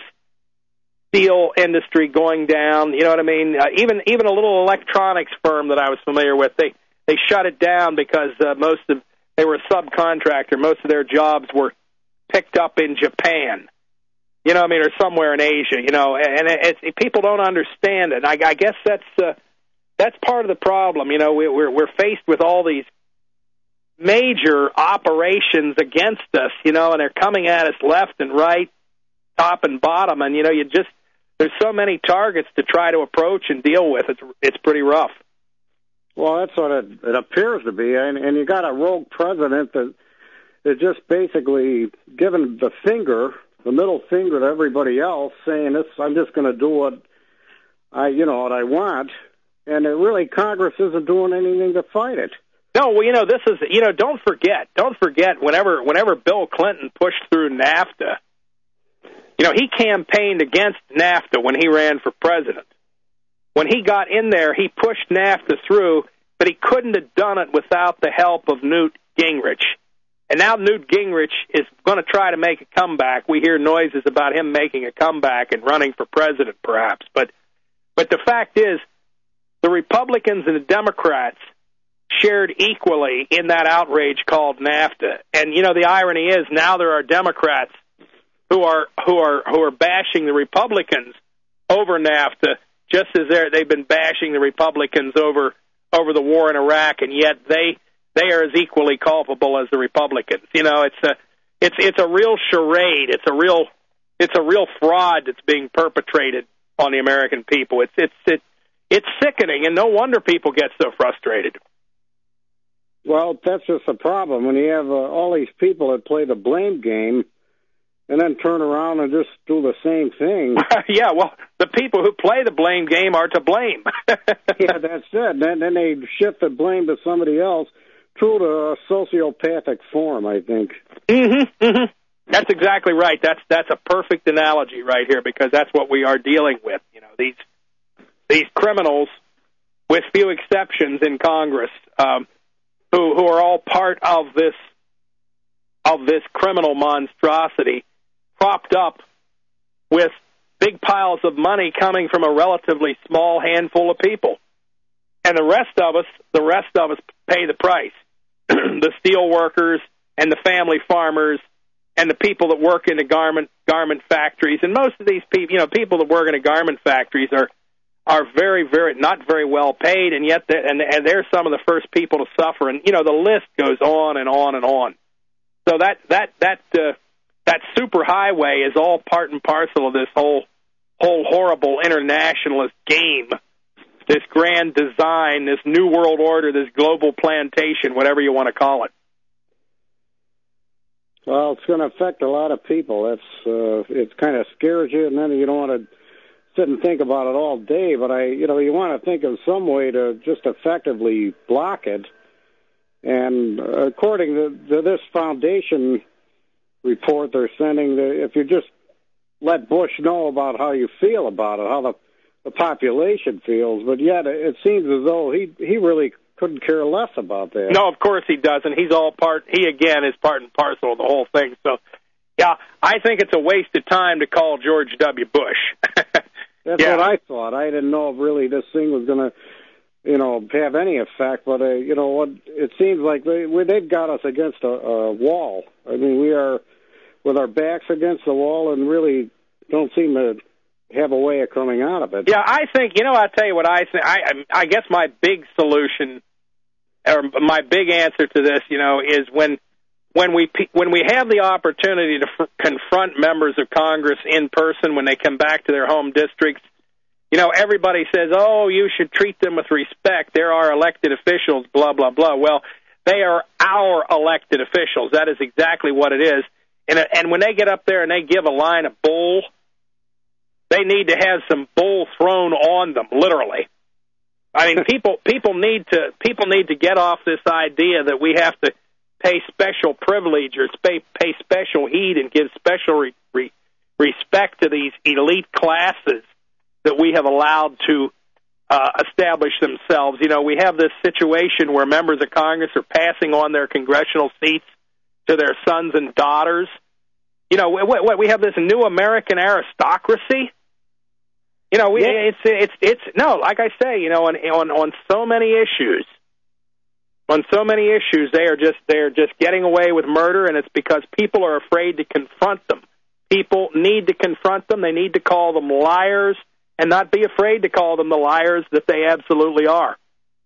steel industry going down, you know what I mean? Uh, even even a little electronics firm that I was familiar with, they, they shut it down because uh, most of they were a subcontractor. Most of their jobs were picked up in Japan, you know what I mean, or somewhere in Asia, you know, and it, it, people don't understand it. I, I guess that's uh, that's part of the problem. You know, we, we're we're faced with all these major operations against us, you know, and they're coming at us left and right, top and bottom, and you know, you just there's so many targets to try to approach and deal with. It's it's pretty rough. Well, that's what it, it appears to be, and and you got a rogue president that is just basically giving the finger, the middle finger to everybody else, saying this, I'm just going to do what I, you know, what I want, and it really Congress isn't doing anything to fight it. No, well, you know, this is, you know, don't forget, don't forget, whenever whenever Bill Clinton pushed through NAFTA, you know, he campaigned against NAFTA when he ran for president. When he got in there, he pushed NAFTA through, but he couldn't have done it without the help of Newt Gingrich. And now Newt Gingrich is going to try to make a comeback. We hear noises about him making a comeback and running for president, perhaps. But, but the fact is, the Republicans and the Democrats shared equally in that outrage called NAFTA. And you know, the irony is now there are Democrats who are who are who are bashing the Republicans over NAFTA, just as they're, they've been bashing the Republicans over over the war in Iraq, and yet they they are as equally culpable as the Republicans. You know, it's a it's it's a real charade. It's a real it's a real fraud that's being perpetrated on the American people. It's it's it's it's sickening, and no wonder people get so frustrated. Well, that's just a problem when you have uh, all these people that play the blame game and then turn around and just do the same thing. Yeah, well, the people who play the blame game are to blame. Yeah, that's it. Then, then they shift the blame to somebody else through the sociopathic form, I think. Mm-hmm, mm-hmm. That's exactly right. That's that's a perfect analogy right here, because that's what we are dealing with. You know, these these criminals, with few exceptions in Congress, um, who who are all part of this of this criminal monstrosity, propped up with big piles of money coming from a relatively small handful of people. And the rest of us, the rest of us pay the price. The steel workers and the family farmers and the people that work in the garment garment factories. And most of these people, you know, people that work in the garment factories are are very, very, not very well paid, and yet they're, and, and they're some of the first people to suffer. And, you know, the list goes on and on and on. So that, that, that, uh, that superhighway is all part and parcel of this whole, whole horrible internationalist game, this grand design, this new world order, this global plantation, whatever you want to call it. Well, it's going to affect a lot of people. That's uh, it kind of scares you, and then you don't want to sit and think about it all day. But I, you know, you want to think of some way to just effectively block it. And according to, to this foundation report they're sending, the, if you just let Bush know about how you feel about it, how the, the population feels, but yet it seems as though he he really couldn't care less about that. No, of course he doesn't. He's all part, he again is part and parcel of the whole thing. So, yeah, I think it's a waste of time to call George W. Bush. That's yeah. what I thought. I didn't know if really this thing was going to, you know, have any effect, but, uh, you know, what it seems like they, they've got us against a, a wall. I mean, we are with our backs against the wall and really don't seem to have a way of coming out of it. Yeah, I think, you know, I'll tell you what I think. I, I guess my big solution, or my big answer to this, you know, is when when we when we have the opportunity to f- confront members of Congress in person when they come back to their home districts, you know, everybody says, oh, you should treat them with respect. They're our elected officials, blah, blah, blah. Well, they are our elected officials. That is exactly what it is. And, and when they get up there and they give a line of bull, they need to have some bull thrown on them, literally. I mean, people people need to people need to get off this idea that we have to pay special privilege or pay, pay special heed and give special re, re, respect to these elite classes that we have allowed to uh, establish themselves. You know, we have this situation where members of Congress are passing on their congressional seats to their sons and daughters. You know, we, we have this new American aristocracy. You know, we, yeah. it's it's it's no, like I say, you know, on on on so many issues, on so many issues, they are just they are just getting away with murder, and it's because people are afraid to confront them. People need to confront them. They need to call them liars, and not be afraid to call them the liars that they absolutely are.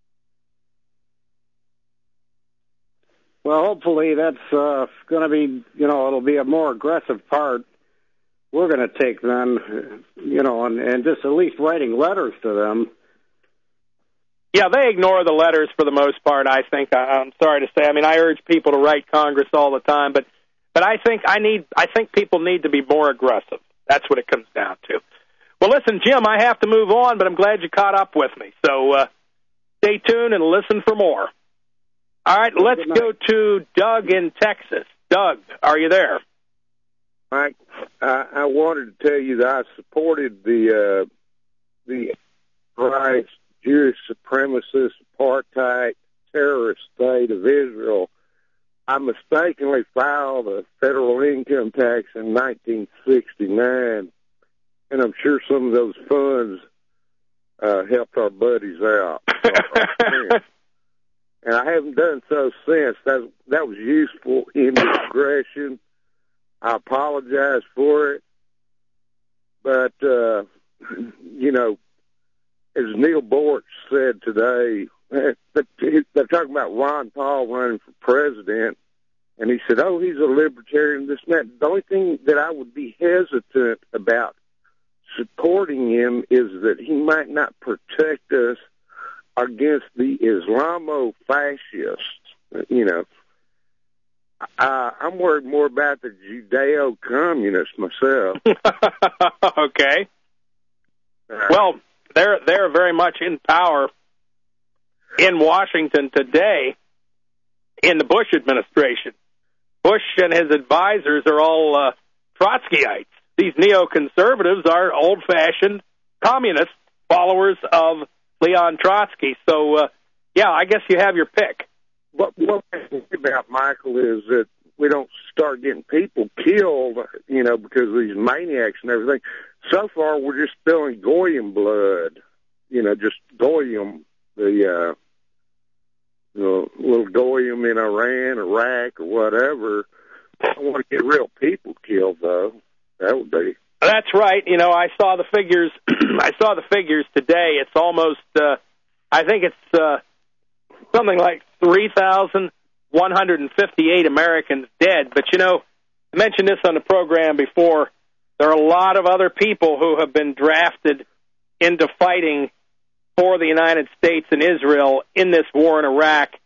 Well, hopefully that's uh, going to be, you know, it'll be a more aggressive part we're going to take then, you know, and, and just at least writing letters to them. Yeah, they ignore the letters for the most part, I think. I, I'm sorry to say. I mean, I urge people to write Congress all the time, but but I think I need I think people need to be more aggressive. That's what it comes down to. Well, listen, Jim, I have to move on, but I'm glad you caught up with me. So uh, stay tuned and listen for more. All right, let's go to Doug in Texas. Doug, are you there? Mike, I, I wanted to tell you that I supported the uh, the Christ Jewish supremacist apartheid terrorist state of Israel. I mistakenly filed a federal income tax in nineteen sixty-nine, and I'm sure some of those funds uh, helped our buddies out. And I haven't done so since. That that was useful indiscretion. I apologize for it. But, uh, you know, as Neil Borch said today, they're talking about Ron Paul running for president, and he said, oh, he's a libertarian, this and that. The only thing that I would be hesitant about supporting him is that he might not protect us against the Islamo-fascists. You know, uh, I'm worried more about the Judeo-communists myself. Okay. Uh, well, they're they're very much in power in Washington today in the Bush administration. Bush and his advisors are all uh, Trotskyites. These neoconservatives are old-fashioned communist followers of Leon Trotsky. So, uh, yeah, I guess you have your pick. What what I think about, Michael, is that we don't start getting people killed, you know, because of these maniacs and everything. So far, we're just spilling Goyim blood, you know, just Goyim, the, uh, the little Goyim in Iran, Iraq, or whatever. I don't want to get real people killed, though. That would be. That's right. You know, I saw the figures. I saw the figures today. It's almost, uh, I think it's uh, something like three thousand one hundred fifty-eight Americans dead. But, you know, I mentioned this on the program before. There are a lot of other people who have been drafted into fighting for the United States and Israel in this war in Iraq,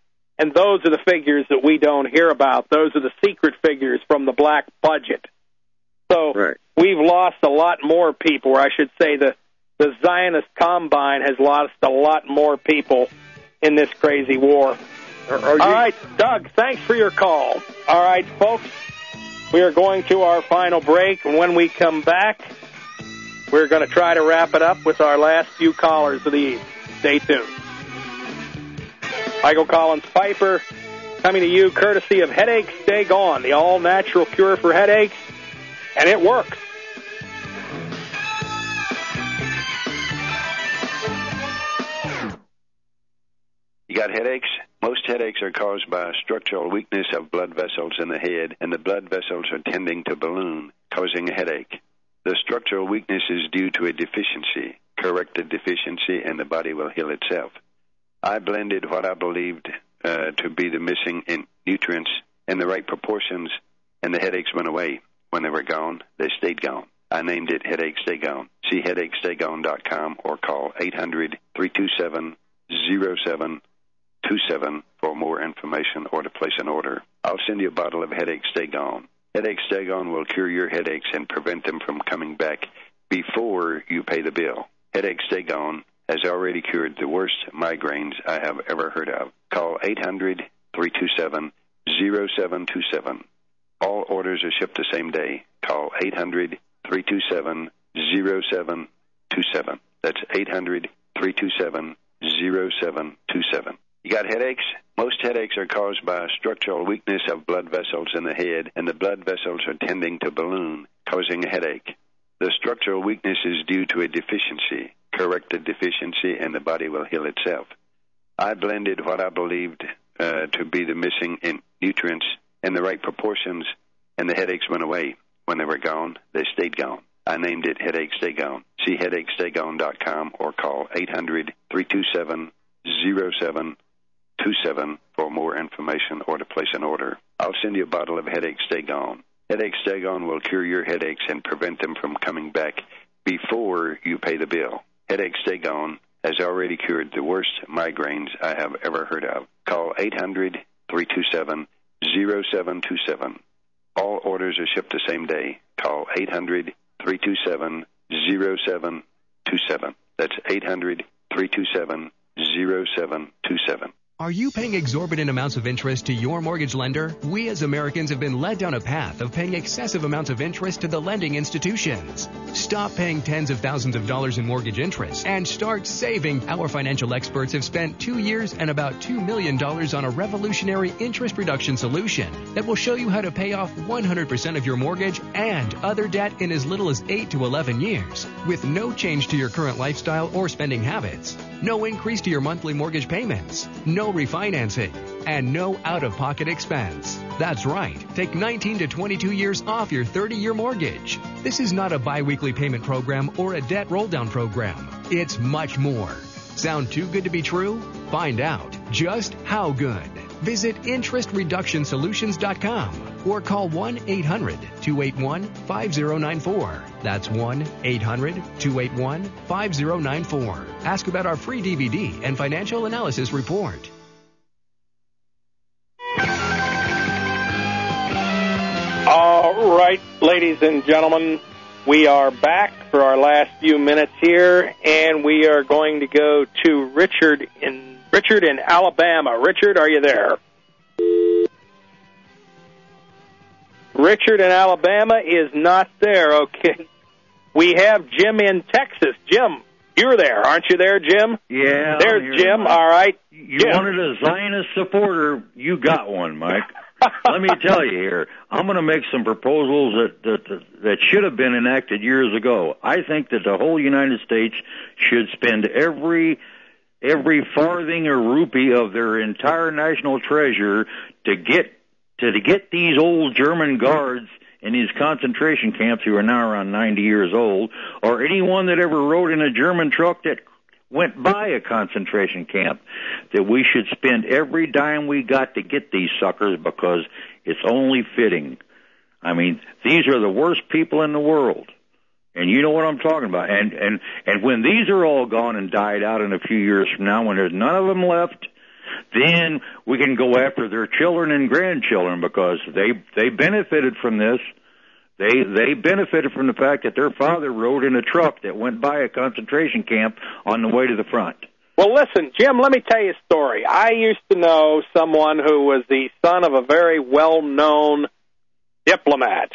And those are the figures that we don't hear about. Those are the secret figures from the black budget. So right. we've lost a lot more people, or I should say the, the Zionist Combine has lost a lot more people in this crazy war. Are, are you... All right, Doug, thanks for your call. All right, folks, we are going to our final break, and when we come back, we're going to try to wrap it up with our last few callers of the evening. Stay tuned. Michael Collins Piper coming to you courtesy of Headaches Stay Gone, the all-natural cure for headaches, and it works. You got headaches? Most headaches are caused by a structural weakness of blood vessels in the head, and the blood vessels are tending to balloon, causing a headache. The structural weakness is due to a deficiency. Correct the deficiency, and the body will heal itself. I blended what I believed uh, to be the missing in nutrients in the right proportions, and the headaches went away. When they were gone, they stayed gone. I named it Headaches Stay Gone. See headaches stay gone dot com or call eight hundred, three two seven, zero seven two seven for more information or to place an order. I'll send you a bottle of Headaches Stay Gone. Headaches Stay Gone will cure your headaches and prevent them from coming back before you pay the bill. Headaches Stay Gone has already cured the worst migraines I have ever heard of. Call eight hundred, three two seven, zero seven two seven. All orders are shipped the same day. Call eight hundred, three two seven, zero seven two seven. That's eight hundred, three two seven, zero seven two seven. You got headaches? Most headaches are caused by a structural weakness of blood vessels in the head, and the blood vessels are tending to balloon, causing a headache. The structural weakness is due to a deficiency. Correct the deficiency, and the body will heal itself. I blended what I believed uh, to be the missing in nutrients in the right proportions, and the headaches went away. When they were gone, they stayed gone. I named it Headaches Stay Gone. See headaches stay gone dot com or call eight hundred, three two seven, zero seven two seven for more information or to place an order. I'll send you a bottle of Headaches Stay Gone. Headaches Stay Gone will cure your headaches and prevent them from coming back before you pay the bill. Headaches Stay Gone has already cured the worst migraines I have ever heard of. Call eight hundred, three two seven, zero seven two seven. All orders are shipped the same day. Call eight hundred, three two seven, zero seven two seven. That's eight hundred, three two seven, zero seven two seven. Are you paying exorbitant amounts of interest to your mortgage lender? We as Americans have been led down a path of paying excessive amounts of interest to the lending institutions. Stop paying tens of thousands of dollars in mortgage interest and start saving. Our financial experts have spent two years and about two million dollars on a revolutionary interest reduction solution that will show you how to pay off one hundred percent of your mortgage and other debt in as little as eight to eleven years with no change to your current lifestyle or spending habits. No increase to your monthly mortgage payments. No refinancing. And no out-of-pocket expense. That's right. Take nineteen to twenty-two years off your thirty-year mortgage. This is not a bi-weekly payment program or a debt roll-down program. It's much more. Sound too good to be true? Find out just how good. Visit interest reduction solutions dot com or call one eight hundred, two eight one, five zero nine four. That's one eight hundred, two eight one, five zero nine four. Ask about our free D V D and financial analysis report. All right, ladies and gentlemen, we are back for our last few minutes here, and we are going to go to Richard in Richard in Alabama. Richard, are you there? Richard in Alabama is not there. Okay. We have Jim in Texas. Jim, you're there, aren't you there, Jim? Yeah. There's Jim. All right. You Jim. wanted a Zionist supporter. You got one, Mike. Let me tell you here, I'm going to make some proposals that, that that should have been enacted years ago. I think that the whole United States should spend every every farthing or rupee of their entire national treasure to get to, to get these old German guards in these concentration camps who are now around ninety years old, or anyone that ever rode in a German truck that went by a concentration camp, that we should spend every dime we got to get these suckers because it's only fitting. I mean, these are the worst people in the world. And you know what I'm talking about. And, and, and when these are all gone and died out in a few years from now, when there's none of them left, then we can go after their children and grandchildren because they they benefited from this. They they benefited from the fact that their father rode in a truck that went by a concentration camp on the way to the front. Well, listen, Jim, let me tell you a story. I used to know someone who was the son of a very well-known diplomat.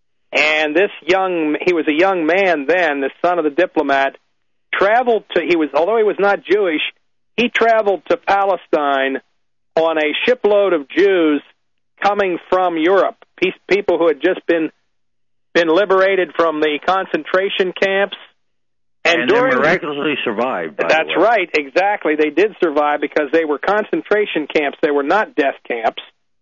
And this young, he was a young man then, the son of the diplomat, traveled to, he was, although he was not Jewish, he traveled to Palestine on a shipload of Jews coming from Europe, people who had just been been liberated from the concentration camps. And, and during, they miraculously survived. By that's the way. right, exactly. They did survive because they were concentration camps. They were not death camps.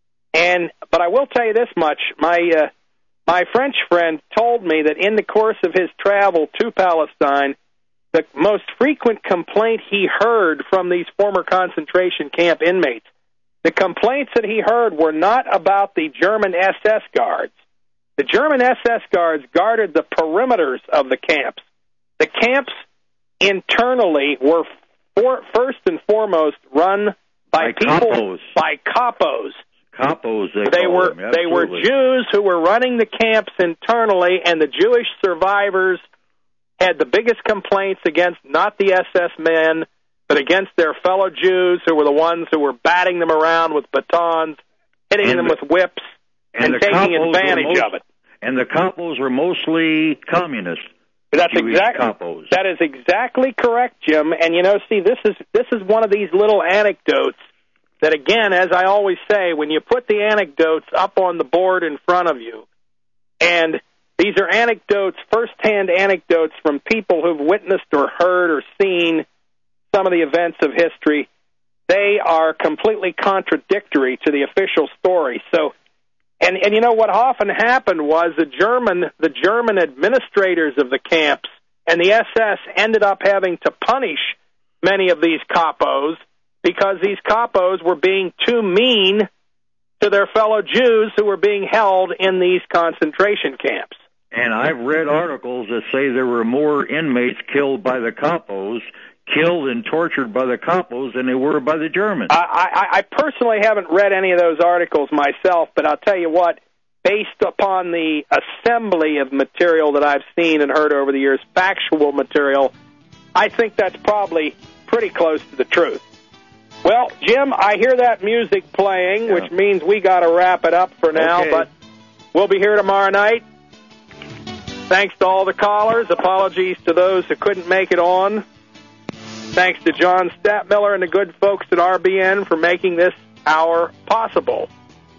And but I will tell you this much: my uh, my French friend told me that in the course of his travel to Palestine, the most frequent complaint he heard from these former concentration camp inmates, the complaints that he heard were not about the German S S guards. The German S S guards guarded the perimeters of the camps. The camps internally were for, first and foremost run by, by people capos. by capos. Capos, they, they were them, they were Jews who were running the camps internally, and the Jewish survivors had the biggest complaints against not the S S men, but against their fellow Jews who were the ones who were batting them around with batons, hitting and them the, with whips, and, and taking advantage most, of it. And the capos were mostly communists. That's Jewish exactly capos. That is exactly correct, Jim. And you know, see, this is this is one of these little anecdotes that, again, as I always say, when you put the anecdotes up on the board in front of you, and these are anecdotes, first-hand anecdotes from people who've witnessed or heard or seen some of the events of history, they are completely contradictory to the official story. So, and and you know what often happened was the German the German administrators of the camps and the S S ended up having to punish many of these capos because these capos were being too mean to their fellow Jews who were being held in these concentration camps. And I've read articles that say there were more inmates killed by the capos, killed and tortured by the capos than they were by the Germans. I, I, I personally haven't read any of those articles myself, but I'll tell you what, based upon the assembly of material that I've seen and heard over the years, factual material, I think that's probably pretty close to the truth. Well, Jim, I hear that music playing, yeah. which means we got to wrap it up for now, okay. But we'll be here tomorrow night. Thanks to all the callers. Apologies to those who couldn't make it on. Thanks to John Statmiller and the good folks at R B N for making this hour possible.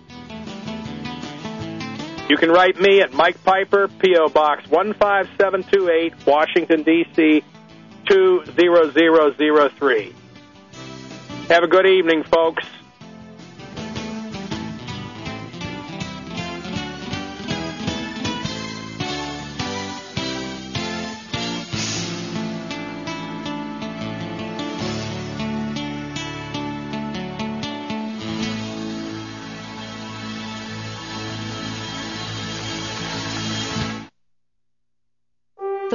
You can write me at Mike Piper, P O. Box one five seven two eight, Washington, D C two zero zero zero three. Have a good evening, folks.